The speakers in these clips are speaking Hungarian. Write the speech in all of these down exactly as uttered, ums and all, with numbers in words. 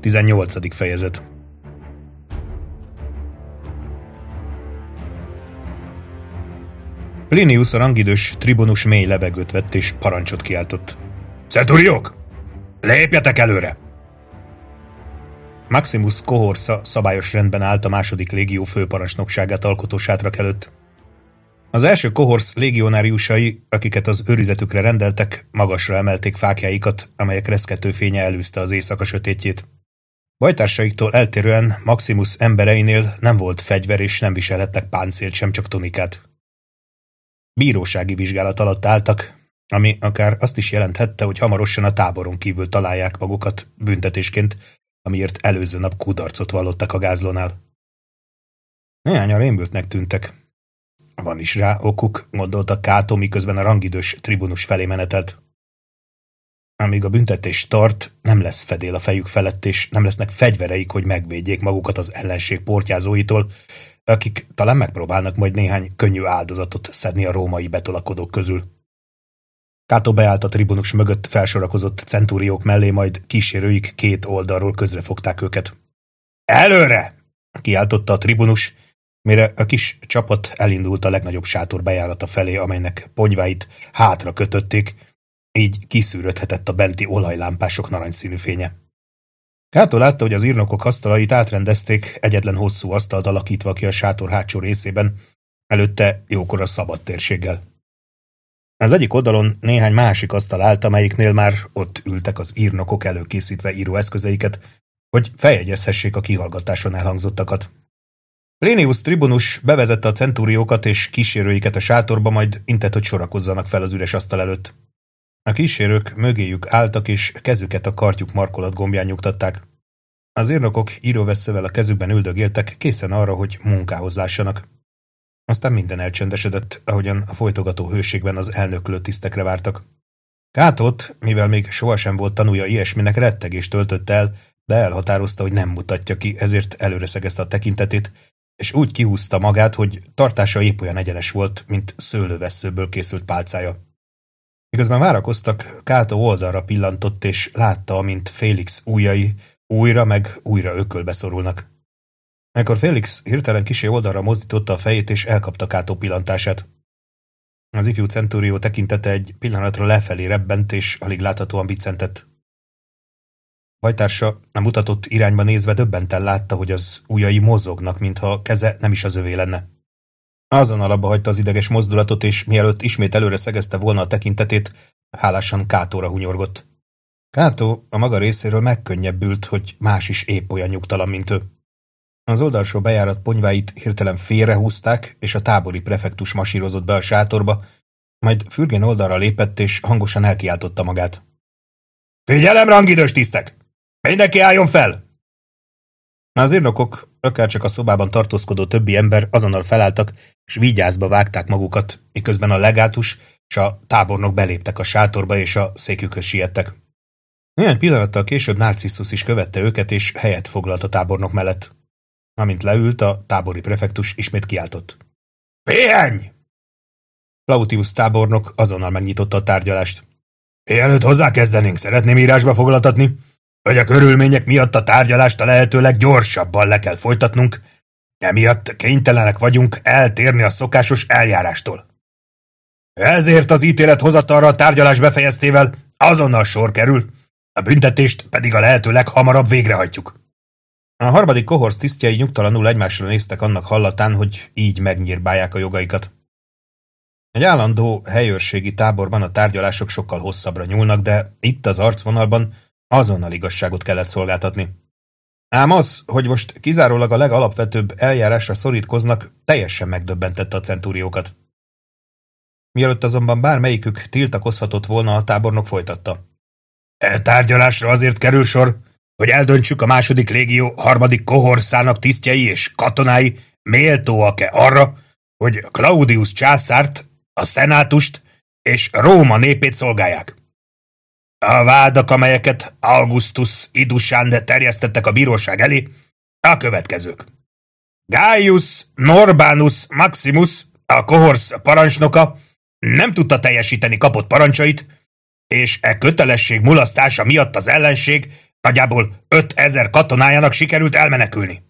tizennyolcadik fejezet. Plinius a rangidős tribunus mély levegőt vett és parancsot kiáltott. Centuriók! Lépjetek előre! Maximus Cohorsa szabályos rendben állt a második légió főparancsnokságát alkotó sátrak előtt. Az első Cohors légionáriusai, akiket az őrizetükre rendeltek, magasra emelték fáklyáikat, amelyek reszkető fénye elűzte az éjszaka sötétjét. Bajtársaiktól eltérően Maximus embereinél nem volt fegyver és nem viselhettek páncélt sem, csak tunikát. Bírósági vizsgálat alatt álltak, ami akár azt is jelenthette, hogy hamarosan a táboron kívül találják magukat büntetésként, amiért előző nap kudarcot vallottak a gázlónál. Néhányan rémültnek tűntek. Van is rá okuk, gondolta Cato, miközben a rangidős tribunus felé menetelt. Amíg a büntetés tart, nem lesz fedél a fejük felett, és nem lesznek fegyvereik, hogy megvédjék magukat az ellenség portyázóitól, akik talán megpróbálnak majd néhány könnyű áldozatot szedni a római betolakodók közül. Cato beállt a tribunus mögött felsorakozott centúriók mellé, majd kísérőik két oldalról közrefogták őket. Előre! Kiáltotta a tribunus, mire a kis csapat elindult a legnagyobb sátor bejárata felé, amelynek ponyváit hátra kötötték, így kiszűrődhetett a benti olajlámpások narancsszínű fénye. Cato látta, hogy az írnokok asztalait átrendezték, egyetlen hosszú asztalt alakítva ki a sátor hátsó részében, előtte jókora szabad térséggel. Az egyik oldalon néhány másik asztal állt, amelyiknél már ott ültek az írnokok előkészítve íróeszközeiket, hogy feljegyezhessék a kihallgatáson elhangzottakat. Plinius tribunus bevezette a centúriókat és kísérőiket a sátorba, majd intett, hogy sorakozzanak fel az üres asztal előtt. A kísérők mögéjük álltak, és kezüket a kartjuk markolat gombján nyugtatták. Az írnokok íróvesszővel a kezükben üldögéltek, készen arra, hogy munkához lássanak. Aztán minden elcsendesedett, ahogyan a folytogató hőségben az elnöklő tisztekre vártak. Catót, mivel még sohasem volt tanúja ilyesminek, rettegés töltött el, de elhatározta, hogy nem mutatja ki, ezért előre szegezte a tekintetét, és úgy kihúzta magát, hogy tartása épp olyan egyenes volt, mint szőlővesszőből készült pálcája. Miközben várakoztak, Cato oldalra pillantott, és látta, amint Félix ujjai újra meg újra ökölbe szorulnak. Ekkor Félix hirtelen kissé oldalra mozdította a fejét, és elkapta Cato pillantását. Az ifjú centúrió tekintete egy pillanatra lefelé rebbent, és alig láthatóan biccentett. Bajtársa a mutatott irányba nézve döbbenten látta, hogy az ujjai mozognak, mintha a keze nem is az övé lenne. Azonnal abba hagyta az ideges mozdulatot, és mielőtt ismét előre szegezte volna a tekintetét, hálásan Catóra hunyorgott. Cato a maga részéről megkönnyebbült, hogy más is épp olyan nyugtalan, mint ő. Az oldalsó bejárat ponyváit hirtelen félrehúzták, és a tábori prefektus masírozott be a sátorba, majd fürgén oldalra lépett, és hangosan elkiáltotta magát. Figyelem, rangidős tisztek! Mindenki álljon fel! Az írnokok, akárcsak a szobában tartózkodó többi ember azonnal felálltak, és vigyázba vágták magukat, miközben a legátus és a tábornok beléptek a sátorba, és a székükhöz siettek. Néhány pillanattal később Narcissus is követte őket, és helyet foglalt a tábornok mellett. Amint leült, a tábori prefektus ismét kiáltott. Pihenj! Plautius tábornok azonnal megnyitotta a tárgyalást. Mielőtt hozzákezdenénk, szeretném írásba foglaltatni, hogy a körülmények miatt a tárgyalást a lehető leggyorsabban le kell folytatnunk, emiatt kénytelenek vagyunk eltérni a szokásos eljárástól. Ezért az ítélet hozatalra a tárgyalás befejeztével azonnal sor kerül, a büntetést pedig a lehető leghamarabb végrehajtjuk. A harmadik kohorsz tisztjei nyugtalanul egymásra néztek annak hallatán, hogy így megnyírbálják a jogaikat. Egy állandó helyőrségi táborban a tárgyalások sokkal hosszabbra nyúlnak, de itt az arcvonalban azonnal igazságot kellett szolgáltatni. Ám az, hogy most kizárólag a legalapvetőbb eljárásra szorítkoznak, teljesen megdöbbentette a centúriókat. Mielőtt azonban bármelyikük tiltakozhatott volna, a tábornok folytatta. E tárgyalásra azért kerül sor, hogy eldöntsük a második légió harmadik kohorszának tisztjei és katonái méltóak-e arra, hogy Claudius császárt, a szenátust és Róma népét szolgálják. A vádak, amelyeket Augustus idusán terjesztettek a bíróság elé, a következők. Gaius Norbanus Maximus, a kohorsz parancsnoka, nem tudta teljesíteni kapott parancsait, és e kötelesség mulasztása miatt az ellenség nagyjából ötezer katonájának sikerült elmenekülni.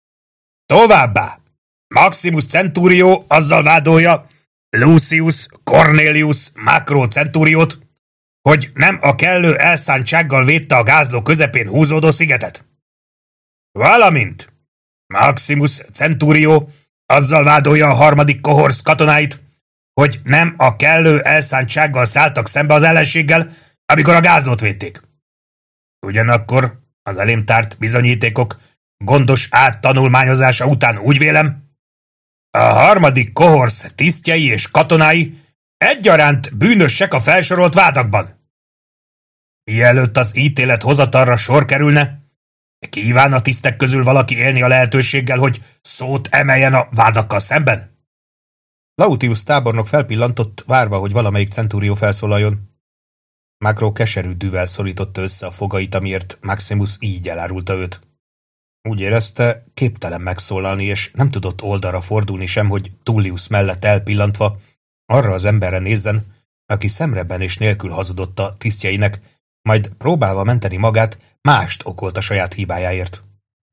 Továbbá Maximus Centurio azzal vádolja Lucius Cornelius Macro Centuriót, hogy nem a kellő elszántsággal védte a gázló közepén húzódó szigetet. Valamint Maximus Centurio azzal vádolja a harmadik kohorsz katonáit, hogy nem a kellő elszántsággal szálltak szembe az ellenséggel, amikor a gázlót védték. Ugyanakkor az elém tárt bizonyítékok gondos áttanulmányozása után úgy vélem, a harmadik kohorsz tisztjei és katonái egyaránt bűnösek a felsorolt vádakban. Mielőtt az ítélet hozatalra sor kerülne, kíván a tisztek közül valaki élni a lehetőséggel, hogy szót emeljen a vádakkal szemben? Lautius tábornok felpillantott, várva, hogy valamelyik centúrió felszólaljon. Macro keserű dühvel szorította össze a fogait, amiért Maximus így elárulta őt. Úgy érezte, képtelen megszólalni, és nem tudott oldalra fordulni sem, hogy Tullius mellett elpillantva arra az emberre nézzen, aki szemrebenés nélkül hazudott a tisztjeinek, majd próbálva menteni magát, mást okolt a saját hibájáért.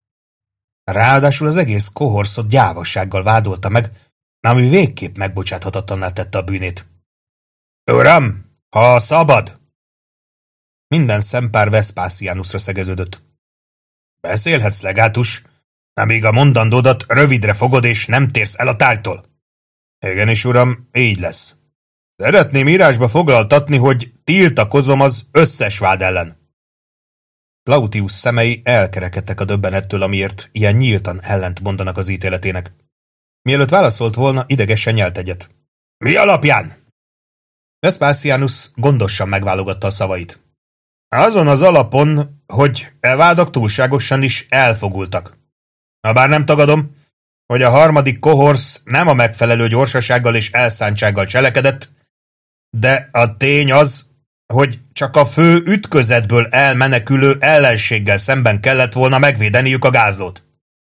Ráadásul az egész kohorszot gyávassággal vádolta meg, ami végképp megbocsáthatatlanná tette a bűnét. Uram, ha szabad! Minden szempár Vespasianusra szegeződött. Beszélhetsz, legátus, amíg a mondandódat rövidre fogod és nem térsz el a tárgytól. Igenis, uram, így lesz. Szeretném írásba foglaltatni, hogy tiltakozom az összes vád ellen. Plautius szemei elkerekedtek a döbbenettől, amiért ilyen nyíltan ellent mondanak az ítéletének. Mielőtt válaszolt volna, idegesen nyelt egyet. Mi alapján? Vespasianus gondosan megválogatta a szavait. Azon az alapon, hogy e vádak túlságosan is elfogultak. Habár nem tagadom, hogy a harmadik kohorsz nem a megfelelő gyorsasággal és elszántsággal cselekedett, de a tény az, hogy csak a fő ütközetből elmenekülő ellenséggel szemben kellett volna megvédeniük a gázlót.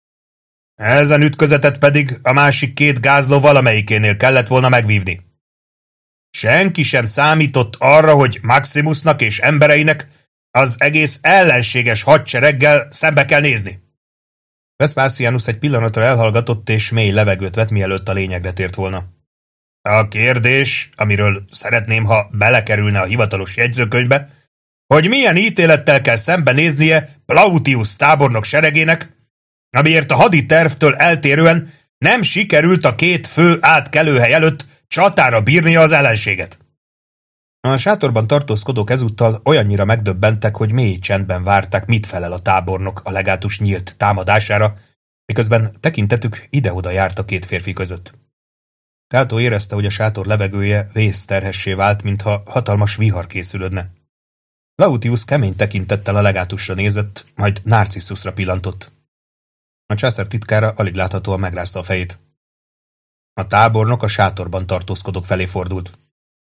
Ezen ütközetet pedig a másik két gázló valamelyikénél kellett volna megvívni. Senki sem számított arra, hogy Maximusnak és embereinek az egész ellenséges hadsereggel szembe kell nézni. Vespasianus egy pillanatra elhallgatott és mély levegőt vett, mielőtt a lényegre tért volna. A kérdés, amiről szeretném, ha belekerülne a hivatalos jegyzőkönyvbe, hogy milyen ítélettel kell szembenéznie Plautius tábornok seregének, amiért a haditervtől eltérően nem sikerült a két fő átkelőhely előtt csatára bírnia az ellenséget. A sátorban tartózkodók ezúttal olyannyira megdöbbentek, hogy mély csendben várták, mit felel a tábornok a legátus nyílt támadására, miközben tekintetük ide-oda járt a két férfi között. Cato érezte, hogy a sátor levegője vészterhessé vált, mintha hatalmas vihar készülődne. Plautius kemény tekintettel a legátusra nézett, majd Narcissusra pillantott. A császár titkára alig láthatóan megrázta a fejét. A tábornok a sátorban tartózkodók felé fordult.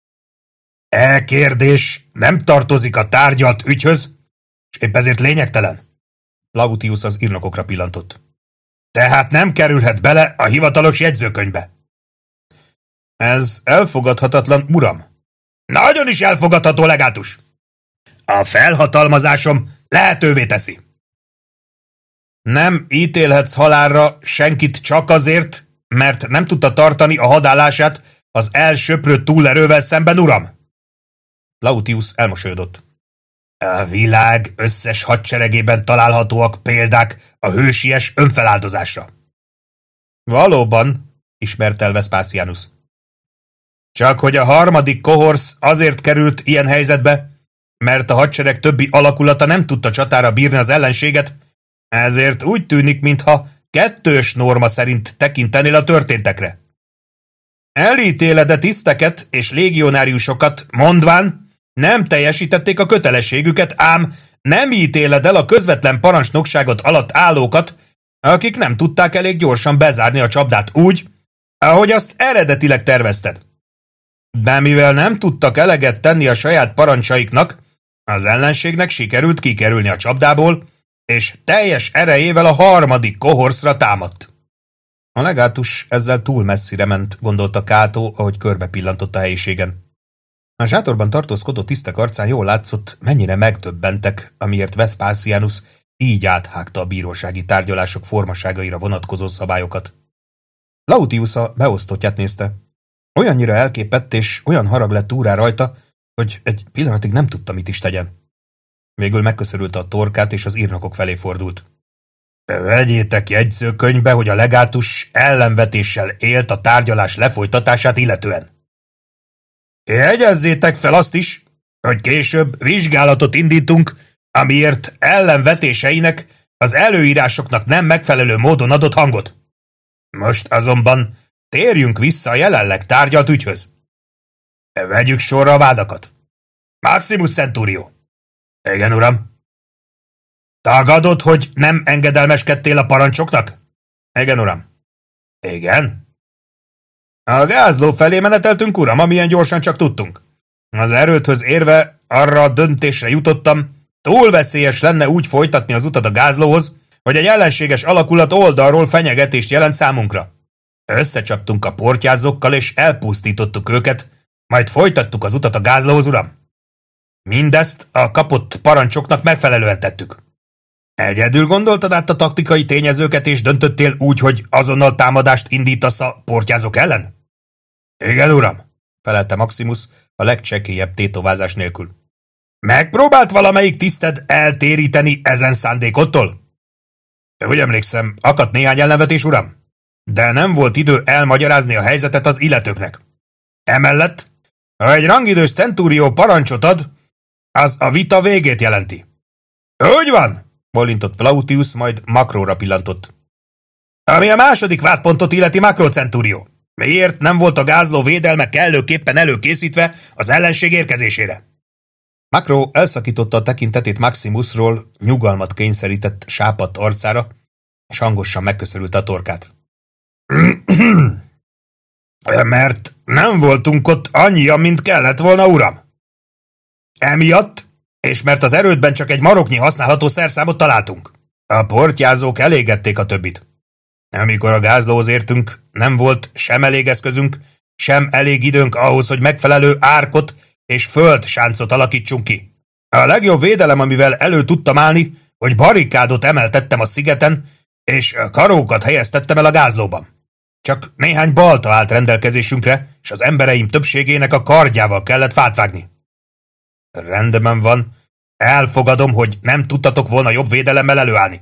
E kérdés nem tartozik a tárgyalt ügyhöz, és épp ezért lényegtelen. Plautius az írnokokra pillantott. Tehát nem kerülhet bele a hivatalos jegyzőkönyvbe. Ez elfogadhatatlan, uram. Nagyon is elfogadható, legátus. A felhatalmazásom lehetővé teszi. Nem ítélhetsz halálra senkit csak azért, mert nem tudta tartani a hadállását az elsöprő túlerővel szemben, uram. Plautius elmosolyodott. A világ összes hadseregében találhatóak példák a hősies önfeláldozásra. Valóban, ismert el Vespasianus. Csak hogy a harmadik kohorsz azért került ilyen helyzetbe, mert a hadsereg többi alakulata nem tudta csatára bírni az ellenséget, ezért úgy tűnik, mintha kettős norma szerint tekintenél a történtekre. Elítéled a tiszteket és légionáriusokat, mondván, nem teljesítették a kötelességüket, ám nem ítéled el a közvetlen parancsnokságot alatt állókat, akik nem tudták elég gyorsan bezárni a csapdát úgy, ahogy azt eredetileg tervezted. De mivel nem tudtak eleget tenni a saját parancsaiknak, az ellenségnek sikerült kikerülni a csapdából, és teljes erejével a harmadik kohorszra támadt. A legátus ezzel túl messzire ment, gondolta Cato, ahogy körbe pillantott a helyiségen. A sátorban tartózkodó tisztek arcán jól látszott, mennyire megdöbbentek, amiért Vespasianus így áthágta a bírósági tárgyalások formaságaira vonatkozó szabályokat. Plautius a beosztottját nézte. Olyannyira elképett és olyan harag lett úrrá rajta, hogy egy pillanatig nem tudta, mit is tegyen. Végül megköszörülte a torkát, és az írnokok felé fordult. Vegyétek jegyzőkönyvbe, hogy a legátus ellenvetéssel élt a tárgyalás lefolytatását illetően. Jegyezzétek fel azt is, hogy később vizsgálatot indítunk, amiért ellenvetéseinek az előírásoknak nem megfelelő módon adott hangot. Most azonban térjünk vissza a jelenleg tárgyalt ügyhöz. Vegyük sorra a vádakat. Maximus Centurio. Igen, uram. Tagadod, hogy nem engedelmeskedtél a parancsoknak? Igen, uram. Igen. A gázló felé meneteltünk, uram, amilyen gyorsan csak tudtunk. Az erődhöz érve arra a döntésre jutottam, túl veszélyes lenne úgy folytatni az utat a gázlóhoz, hogy egy ellenséges alakulat oldalról fenyegetést jelent számunkra. Összecsaptunk a portyázókkal, és elpusztítottuk őket, majd folytattuk az utat a gázlóhoz, uram. Mindezt a kapott parancsoknak megfelelően tettük. Egyedül gondoltad át a taktikai tényezőket, és döntöttél úgy, hogy azonnal támadást indítasz a portyázók ellen? Igen, uram, felelte Maximus a legcsekélyebb tétovázás nélkül. Megpróbált valamelyik tiszted eltéríteni ezen szándékottól? Úgy emlékszem, akadt néhány elnevetés, uram, de nem volt idő elmagyarázni a helyzetet az illetőknek. Emellett, ha egy rangidős centúrió parancsot ad, az a vita végét jelenti. Úgy van, bolintott Plautius, majd Makróra pillantott. Ami a második vádpontot illeti, Makro centúrió. Miért nem volt a gázló védelme kellőképpen előkészítve az ellenség érkezésére? Makro elszakította a tekintetét Maximusról, nyugalmat kényszerített sápadt arcára, és hangosan megköszörülte a torkát. Mert nem voltunk ott annyian, mint kellett volna, uram. Emiatt, és mert az erődben csak egy maroknyi használható szerszámot találtunk. A portyázók elégették a többit. Amikor a gázlóhoz értünk, nem volt sem elég eszközünk, sem elég időnk ahhoz, hogy megfelelő árkot és földsáncot alakítsunk ki. A legjobb védelem, amivel elő tudtam állni, hogy barrikádot emeltettem a szigeten, és karókat helyeztettem el a gázlóban. Csak néhány balta állt rendelkezésünkre, és az embereim többségének a kardjával kellett fát vágni. Rendben van, elfogadom, hogy nem tudtatok volna jobb védelemmel előállni.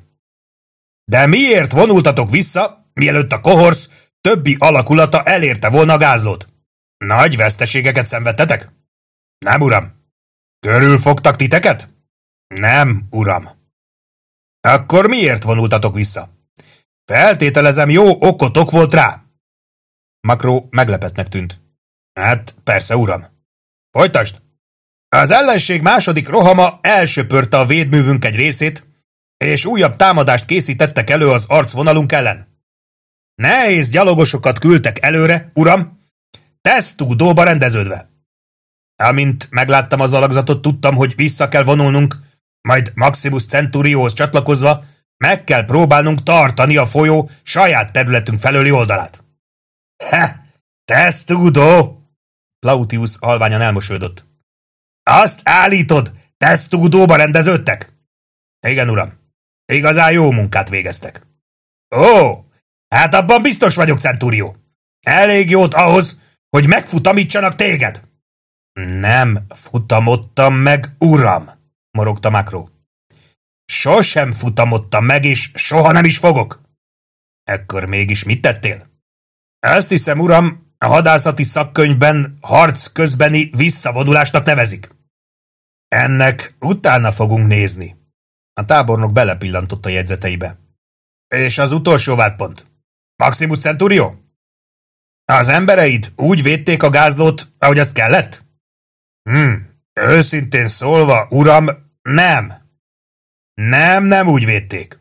De miért vonultatok vissza, mielőtt a kohorsz többi alakulata elérte volna a gázlót? Nagy veszteségeket szenvedtetek? Nem, uram. Körülfogtak titeket? Nem, uram. Akkor miért vonultatok vissza? Feltételezem, jó okotok volt rá. Makro meglepetnek tűnt. Hát, persze, uram. Folytasd! Az ellenség második rohama elsöpörte a védművünk egy részét, és újabb támadást készítettek elő az arcvonalunk ellen. Nehéz gyalogosokat küldtek előre, uram, tesztúdóba rendeződve. Amint megláttam az alakzatot, tudtam, hogy vissza kell vonulnunk, majd Maximus Centuriohoz csatlakozva meg kell próbálnunk tartani a folyó saját területünk felőli oldalát. He, tesztúdó! Plautius halványan elmosődött. Azt állítod, tesztúdóba rendeződtek? Igen, uram. Igazán jó munkát végeztek. Ó, hát abban biztos vagyok, Centurió. Elég jót ahhoz, hogy megfutamítsanak téged. Nem futamodtam meg, uram, morogta Makro. Sosem futamodtam meg, és soha nem is fogok. Ekkor mégis mit tettél? Azt hiszem, uram, a hadászati szakkönyvben harc közbeni visszavonulásnak nevezik. Ennek utána fogunk nézni. A tábornok belepillantott a jegyzeteibe. És az utolsó vádpont. Maximus Centurio? Az embereid úgy védték a gázlót, ahogy azt kellett? Hm, őszintén szólva, uram, nem. Nem, nem úgy védték.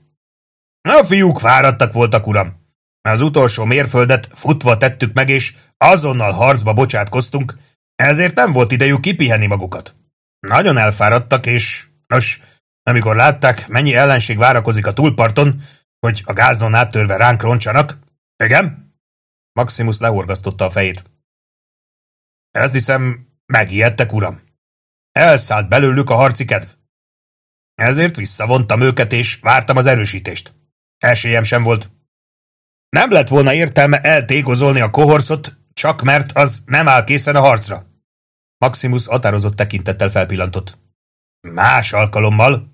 A fiúk fáradtak voltak, uram. Az utolsó mérföldet futva tettük meg, és azonnal harcba bocsátkoztunk, ezért nem volt idejük kipihenni magukat. Nagyon elfáradtak, és nos, amikor látták, mennyi ellenség várakozik a túlparton, hogy a gázlón áttörve ránk roncsanak. Igen? Maximus lehorgasztotta a fejét. Ezt hiszem, Megijedtek, uram. Elszállt belőlük a harci kedv. Ezért visszavontam őket, és vártam az erősítést. Esélyem sem volt. Nem lett volna értelme eltégozolni a kohorszot, csak mert az nem áll készen a harcra. Maximus határozott tekintettel felpillantott. Más alkalommal.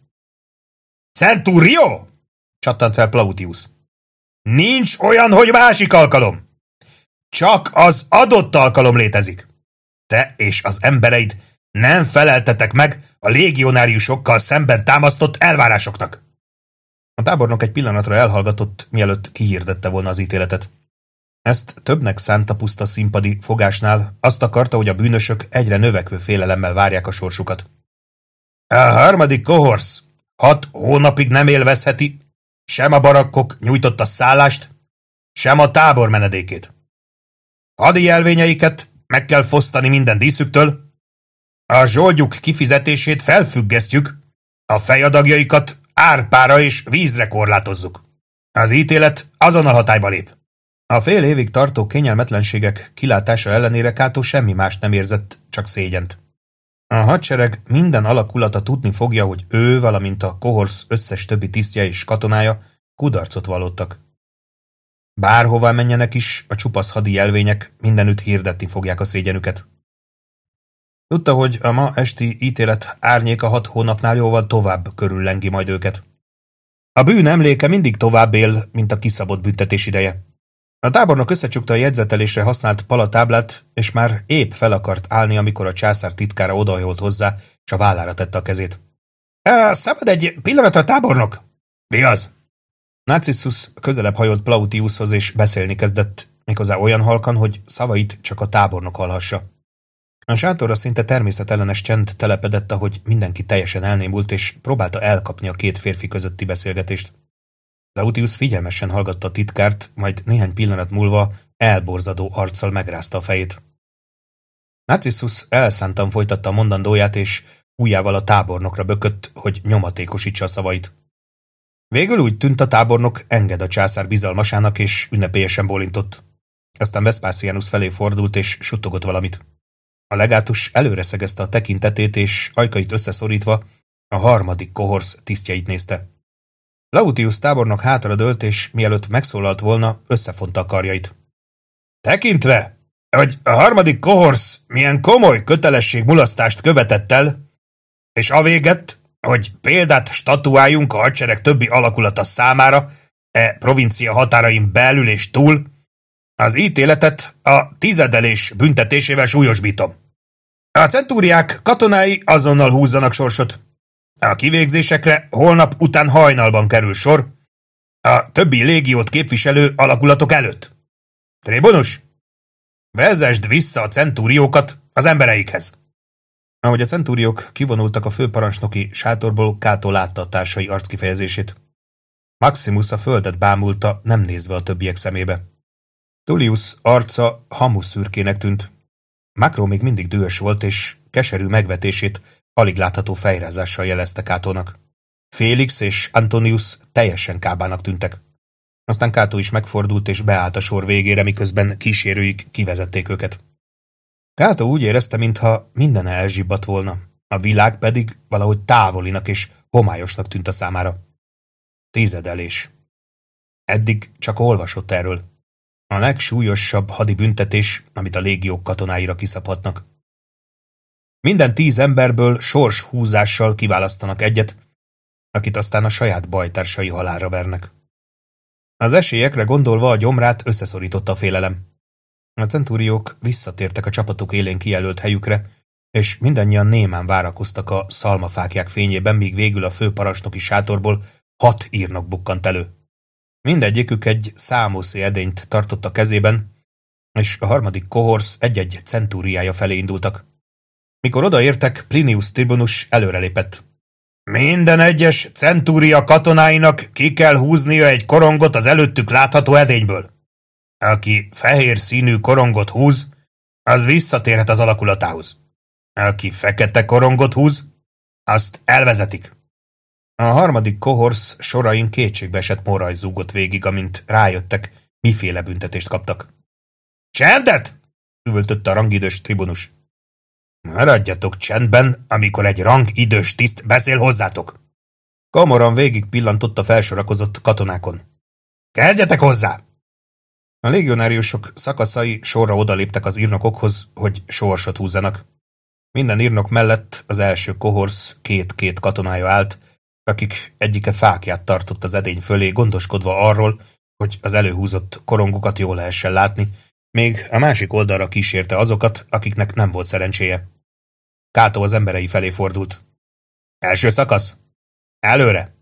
Centurio! Csattant fel Plautius. Nincs olyan, hogy másik alkalom. Csak az adott alkalom létezik. Te és az embereid nem feleltetek meg a légionáriusokkal szemben támasztott elvárásoknak. A tábornok egy pillanatra elhallgatott, mielőtt kihirdette volna az ítéletet. Ezt többnek szánta puszta színpadi fogásnál, azt akarta, hogy a bűnösök egyre növekvő félelemmel várják a sorsukat. A harmadik kohorsz hat hónapig nem élvezheti sem a barakkok nyújtotta szállást, sem a tábor menedékét. Hadi jelvényeiket meg kell fosztani minden díszüktől, a zsoldjuk kifizetését felfüggesztjük, a fejadagjaikat árpára és vízre korlátozzuk. Az ítélet azonnal hatályba lép. A fél évig tartó kényelmetlenségek kilátása ellenére Cato semmi mást nem érzett, csak szégyent. A hadsereg minden alakulata tudni fogja, hogy ő, valamint a kohorsz összes többi tisztje és katonája kudarcot vallottak. Bárhová menjenek is, a csupasz hadi jelvények mindenütt hirdetni fogják a szégyenüket. Tudta, hogy a ma esti ítélet árnyéka hat hónapnál jóval tovább körüllengi majd őket. A bűn emléke mindig tovább él, mint a kiszabott büntetés ideje. A tábornok összecsukta a jegyzetelésre használt palatáblát, és már épp fel akart állni, amikor a császár titkára odahajolt hozzá, és a vállára tette a kezét. – Szabad egy pillanatra, tábornok? – Mi az? Narcissus közelebb hajolt Plautiushoz, és beszélni kezdett, méghozzá olyan halkan, hogy szavait csak a tábornok hallhassa. A sátorra szinte természetellenes csend telepedett, ahogy mindenki teljesen elnémult, és próbálta elkapni a két férfi közötti beszélgetést. Plautius figyelmesen hallgatta a titkárt, majd néhány pillanat múlva elborzadó arccal megrázta a fejét. Narcissus elszántan folytatta a mondandóját, és ujjával a tábornokra bökött, hogy nyomatékosítsa a szavait. Végül úgy tűnt, a tábornok enged a császár bizalmasának, és ünnepélyesen bólintott. Aztán Vespasianus felé fordult, és suttogott valamit. A legátus előre szegezte a tekintetét, és ajkait összeszorítva a harmadik kohorsz tisztjeit nézte. Plautius tábornok hátra dőlt, és mielőtt megszólalt volna, összefonta a karjait. Tekintve, hogy a harmadik kohorsz milyen komoly kötelességmulasztást követett el, és avéget, hogy példát statuáljunk a hadsereg többi alakulata számára, e provincia határain belül és túl, az ítéletet a tizedelés büntetésével súlyosbítom. A centúriák katonái azonnal húzzanak sorsot. A kivégzésekre holnap után hajnalban kerül sor, a többi légiót képviselő alakulatok előtt. Tribunus, vezesd vissza a centúriókat az embereikhez. Ahogy a centúriók kivonultak a főparancsnoki sátorból, Cato látta a társai arckifejezését. Maximus a földet bámulta, nem nézve a többiek szemébe. Tullius arca hamuszürkének tűnt. Macro még mindig dühös volt, és keserű megvetését alig látható fejrázással jelezte Catónak. Félix és Antonius teljesen kábának tűntek. Aztán Cato is megfordult, és beállt a sor végére, miközben kísérőik kivezették őket. Cato úgy érezte, mintha minden elzsibbadt volna, a világ pedig valahogy távolinak és homályosnak tűnt a számára. Tizedelés. Eddig csak olvasott erről. A legsúlyosabb hadi büntetés, amit a légiók katonáira kiszabhatnak. Minden tíz emberből sorshúzással kiválasztanak egyet, akit aztán a saját bajtársai halálra vernek. Az esélyekre gondolva a gyomrát összeszorította a félelem. A centúriók visszatértek a csapatuk élén kijelölt helyükre, és mindannyian némán várakoztak a szalmafáklyák fényében, míg végül a főparancsnoki sátorból hat írnok bukkant elő. Mindegyikük egy számoszi edényt tartott a kezében, és a harmadik kohorsz egy-egy centúriája felé indultak. Mikor odaértek, Plinius tribunus előrelépett. Minden egyes centúria katonáinak ki kell húznia egy korongot az előttük látható edényből. Aki fehér színű korongot húz, az visszatérhet az alakulatához. Aki fekete korongot húz, azt elvezetik. A harmadik kohorsz sorain kétségbeesett moraj zúgott végig, amint rájöttek, miféle büntetést kaptak. Csendet! Üvöltötte a rangidős tribunus. Maradjatok csendben, amikor egy rang idős tiszt beszél hozzátok. Komoran végig pillantott a felsorakozott katonákon. Kezdjetek hozzá! A légionáriusok szakaszai sorra odaléptek az írnokokhoz, hogy sorsot húzzanak. Minden írnok mellett az első kohorsz két-két katonája állt, akik egyike fáklyát tartott az edény fölé, gondoskodva arról, hogy az előhúzott korongokat jól lehessen látni, még a másik oldalra kísérte azokat, akiknek nem volt szerencséje. Kátó az emberei felé fordult. Első szakasz! Előre!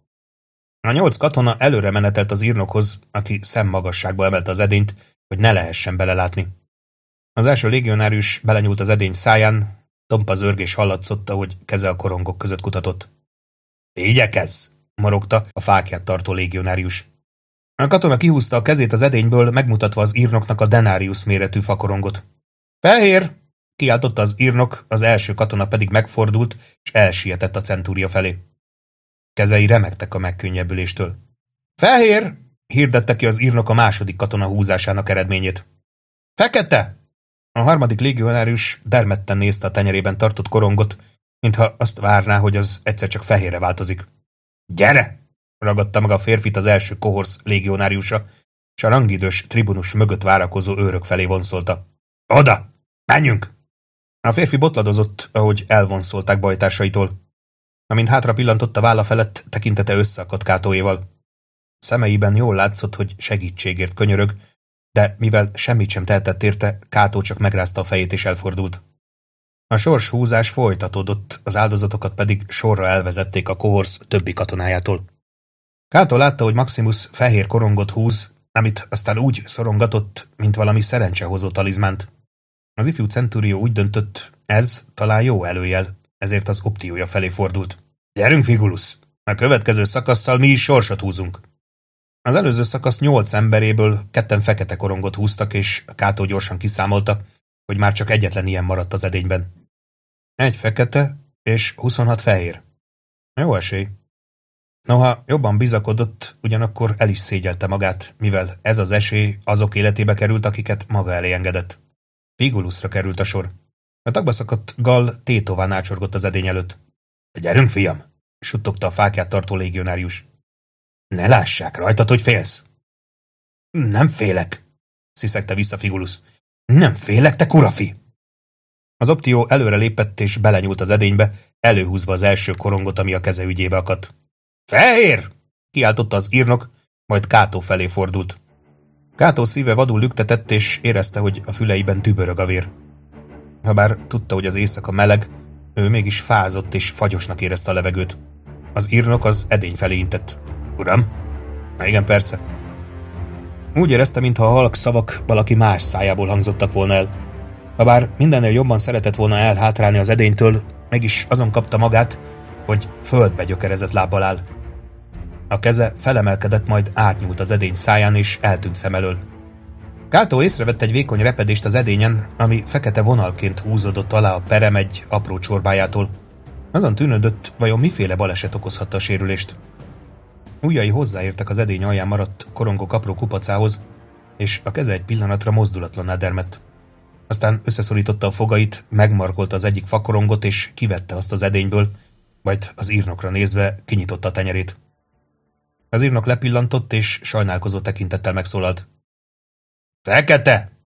A nyolc katona előre menetelt az írnokhoz, aki szemmagasságba emelte az edényt, hogy ne lehessen belelátni. Az első légionárius belenyúlt az edény száján, tompa zörgés hallatszott, ahogy keze a korongok között kutatott. Igyekezz! Morogta a fáklyát tartó légionárius. A katona kihúzta a kezét az edényből, megmutatva az írnoknak a denárius méretű fakorongot. Fehér! Kiáltotta az írnok, az első katona pedig megfordult, és elsietett a centúria felé. Kezei remegtek a megkönnyebbüléstől. Fehér! Hirdette ki az írnok a második katona húzásának eredményét. Fekete! A harmadik légionárius dermedten nézte a tenyerében tartott korongot, mintha azt várná, hogy az egyszer csak fehérre változik. Gyere! Ragadta meg a férfit az első kohorsz légionáriusa, és a rangidős tribunus mögött várakozó őrök felé vonszolta. Oda! Menjünk! A férfi botladozott, ahogy elvonszolták bajtársaitól. Amint hátra pillantott a válla felett, tekintete összeakadt Kátóéval. Szemeiben jól látszott, hogy segítségért könyörög, de mivel semmit sem tehetett érte, Kátó csak megrázta a fejét és elfordult. A sorshúzás folytatódott, az áldozatokat pedig sorra elvezették a kohorsz többi katonájától. Kátó látta, hogy Maximus fehér korongot húz, amit aztán úgy szorongatott, mint valami szerencsehozó talizmánt. Az ifjú centúrió úgy döntött, ez talán jó előjel, ezért az opciója felé fordult. Gyerünk, Figulus! A következő szakasszal mi is sorsot húzunk. Az előző szakasz nyolc emberéből ketten fekete korongot húztak, és Kátó gyorsan kiszámolta, hogy már csak egyetlen ilyen maradt az edényben. Egy fekete és huszonhat fehér. Jó esély. Noha jobban bizakodott, ugyanakkor el is szégyelte magát, mivel ez az esély azok életébe került, akiket maga elé engedett. Figulusra került a sor. A tagba szakadt Gall tétován ácsorgott az edény előtt. Gyerünk, fiam! Suttogta a fákját tartó légionárius. Ne lássák rajtad, hogy félsz! Nem félek, sziszegte vissza Figulus. Nem félek, te kurafi! Az optió előre lépett és belenyúlt az edénybe, előhúzva az első korongot, ami a keze ügyébe akadt. Fehér! Kiáltotta az írnok, majd Kátó felé fordult. Kátó szíve vadul lüktetett, és érezte, hogy a füleiben tübörög a vér. Habár tudta, hogy az éjszaka meleg, ő mégis fázott és fagyosnak érezte a levegőt. Az írnok az edény felé intett. Uram? Na igen, persze. Úgy érezte, mintha a halk szavak valaki más szájából hangzottak volna el. Habár mindennél jobban szeretett volna elhátrálni az edénytől, mégis azon kapta magát, hogy földbe gyökerezett lábbal áll. A keze felemelkedett, majd átnyúlt az edény száján, és eltűnt szem elől. Kátó észrevett egy vékony repedést az edényen, ami fekete vonalként húzódott alá a perem egy apró csorbájától. Azon tűnődött, vajon miféle baleset okozhatta a sérülést. Ujjai hozzáértek az edény alján maradt korongok apró kupacához, és a keze egy pillanatra mozdulatlanná dermedt. Aztán összeszorította a fogait, megmarkolta az egyik fakorongot, és kivette azt az edényből, majd az írnokra nézve kinyitotta a tenyerét. Az írnok lepillantott, és sajnálkozó tekintettel megszólalt. Fekete!